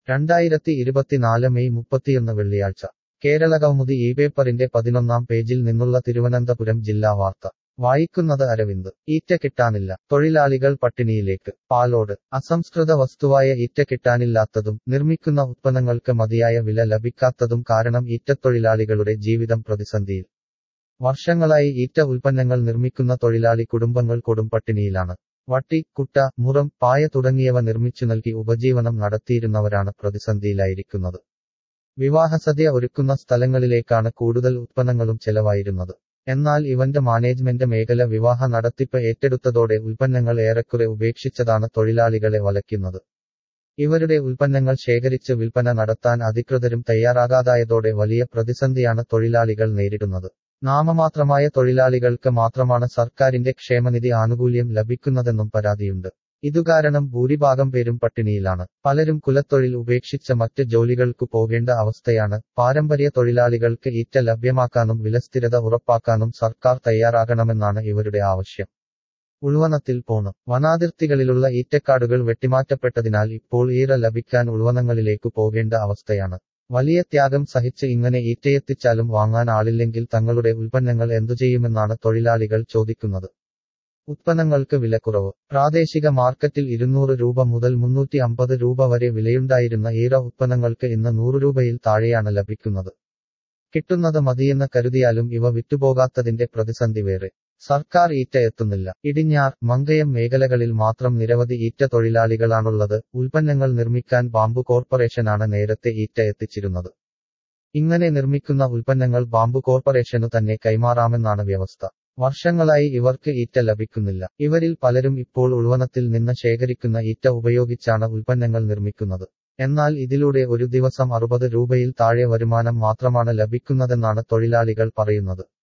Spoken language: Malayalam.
2024 മെയ് 31 വെള്ളിയാഴ്ച കേരളകൗമുദി ഈ പേപ്പറിന്റെ 11-ാം പേജിൽ നിന്നുള്ള തിരുവനന്തപുരം ജില്ലാ വാർത്ത വായിക്കുന്നത് അരവിന്ദ്. ഈറ്റ കിട്ടാനില്ല, തൊഴിലാളികൾ പട്ടിണിയിലേക്ക്. പാലോട്. അസംസ്കൃത വസ്തുവായ ഈറ്റ കിട്ടാനില്ലാത്തതും നിർമ്മിക്കുന്ന ഉത്പന്നങ്ങൾക്ക് മതിയായ വില ലഭിക്കാത്തതും കാരണം ഈറ്റത്തൊഴിലാളികളുടെ ജീവിതം പ്രതിസന്ധിയിൽ. വർഷങ്ങളായി ഈറ്റ ഉൽപ്പന്നങ്ങൾ നിർമ്മിക്കുന്ന തൊഴിലാളി കുടുംബങ്ങൾ കൊടും പട്ടിണിയിലാണ്. വട്ടി, കുട്ട, മുറം, പായ തുടങ്ങിയവ നിർമ്മിച്ചു നൽകി ഉപജീവനം നടത്തിയിരുന്നവരാണ് പ്രതിസന്ധിയിലായിരിക്കുന്നത്. വിവാഹസദ്യ ഒരുക്കുന്ന സ്ഥലങ്ങളിലേക്കാണ് കൂടുതൽ ഉത്പന്നങ്ങളും ചെലവായിരുന്നത്. എന്നാൽ ഇവന്റ് മാനേജ്മെന്റ് മേഖല വിവാഹ നടത്തിപ്പ് ഏറ്റെടുത്തതോടെ ഉൽപ്പന്നങ്ങൾ ഏറെക്കുറെ ഉപേക്ഷിച്ചതാണ് തൊഴിലാളികളെ വലയ്ക്കുന്നത്. ഇവരുടെ ഉൽപ്പന്നങ്ങൾ ശേഖരിച്ച് വിൽപ്പന നടത്താൻ അധികൃതരും തയ്യാറാകാതായതോടെ വലിയ പ്രതിസന്ധിയാണ് തൊഴിലാളികൾ നേരിടുന്നത്. നാമമാത്രമായ തൊഴിലാളികൾക്ക് മാത്രമാണ് സർക്കാരിന്റെ ക്ഷേമനിധി ആനുകൂല്യം ലഭിക്കുന്നതെന്നും പരാതിയുണ്ട്. ഇതുകാരണം ഭൂരിഭാഗം പേരും പട്ടിണിയിലാണ്. പലരും കുലത്തൊഴിൽ ഉപേക്ഷിച്ച് മറ്റ് ജോലികൾക്കു പോകേണ്ട അവസ്ഥയാണ്. പാരമ്പര്യ തൊഴിലാളികൾക്ക് ഈറ്റ ലഭ്യമാക്കാനും വിലസ്ഥിരത ഉറപ്പാക്കാനും സർക്കാർ തയ്യാറാകണമെന്നാണ് ഇവരുടെ ആവശ്യം. ഉൾവനത്തിൽ പോണ്. വനാതിർത്തികളിലുള്ള ഈറ്റക്കാടുകൾ വെട്ടിമാറ്റപ്പെട്ടതിനാൽ ഇപ്പോൾ ഈറ ലഭിക്കാൻ ഉൾവനങ്ങളിലേക്കു പോകേണ്ട അവസ്ഥയാണ്. വലിയ ത്യാഗം സഹിച്ച് ഇങ്ങനെ ഈറ്റയെത്തിച്ചാലും വാങ്ങാൻ ആളില്ലെങ്കിൽ തങ്ങളുടെ ഉൽപ്പന്നങ്ങൾ എന്തുചെയ്യുമെന്നാണ് തൊഴിലാളികൾ ചോദിക്കുന്നത്. ഉത്പന്നങ്ങൾക്ക് വിലക്കുറവ്. പ്രാദേശിക മാർക്കറ്റിൽ 200 രൂപ മുതൽ 350 രൂപ വരെ വിലയുണ്ടായിരുന്ന ഈറ ഉത്പന്നങ്ങൾക്ക് ഇന്ന് 100 രൂപയിൽ താഴെയാണ് ലഭിക്കുന്നത്. കിട്ടുന്നത് മതിയെന്ന് കരുതിയാലും ഇവ വിറ്റുപോകാത്തതിന്റെ പ്രതിസന്ധി വേറെ. സർക്കാർ ഈറ്റ എത്തുന്നില്ല. ഇടിഞ്ഞാർ, മങ്കയം മേഖലകളിൽ മാത്രം നിരവധി ഈറ്റ തൊഴിലാളികളാണുള്ളത്. ഉൽപ്പന്നങ്ങൾ നിർമ്മിക്കാൻ ബാംബു കോർപ്പറേഷനാണ് നേരത്തെ ഈറ്റ എത്തിച്ചിരുന്നത്. ഇങ്ങനെ നിർമ്മിക്കുന്ന ഉൽപ്പന്നങ്ങൾ ബാംബു കോർപ്പറേഷനു തന്നെ കൈമാറാമെന്നാണ് വ്യവസ്ഥ. വർഷങ്ങളായി ഇവർക്ക് ഈറ്റ ലഭിക്കുന്നില്ല. ഇവരിൽ പലരും ഇപ്പോൾ ഉൾവനത്തിൽ നിന്ന് ശേഖരിക്കുന്ന ഈറ്റ ഉപയോഗിച്ചാണ് ഉൽപ്പന്നങ്ങൾ നിർമ്മിക്കുന്നത്. എന്നാൽ ഇതിലൂടെ ഒരു ദിവസം 60 രൂപയിൽ താഴെ വരുമാനം മാത്രമാണ് ലഭിക്കുന്നതെന്നാണ് തൊഴിലാളികൾ പറയുന്നത്.